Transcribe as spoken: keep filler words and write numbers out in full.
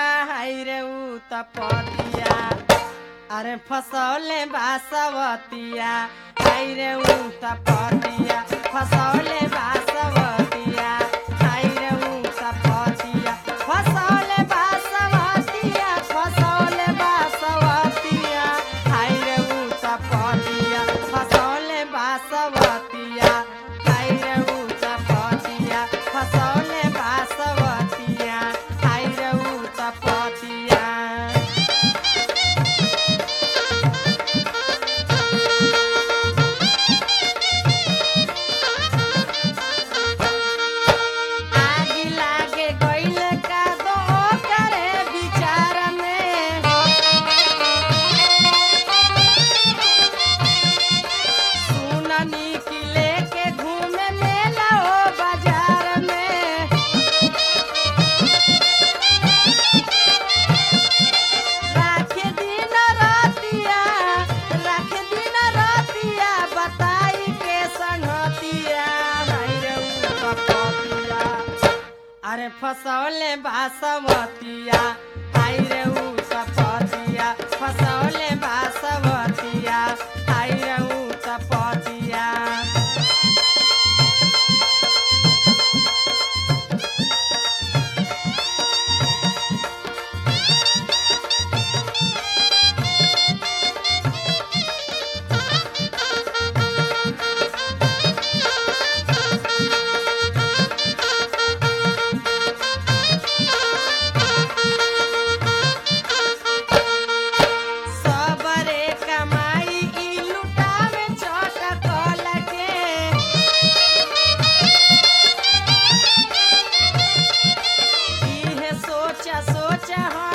हाय रे ऊ तपतिया अरे फसौले बासवतिया हाय रे ऊ तपतिया फसौले बासवतिया हाय रे ऊ तपतिया फसौले बासवतिया फसौले बासवतिया हाय रे ऊ तपतिया फसौले बासवतिया हाय रे ऊ तपतिया फसौले बासवतिया हाय रे ऊ तपतिया आगी लागे गइल का दो करे विचार में सुननी की लेके घूमे मेला ओ बाजार में राखे दिन रातिया राखे दिन रातिया बताई के संगतिया हाय रे ऊ तपतिया अरे फसौले बासवतिया हाय रे ऊ तपतिया फसौले बासवतिया हाय रे ऊ तपतिया सबरे कमाई ई लुटावे चटकल के इहे सोचा सोचा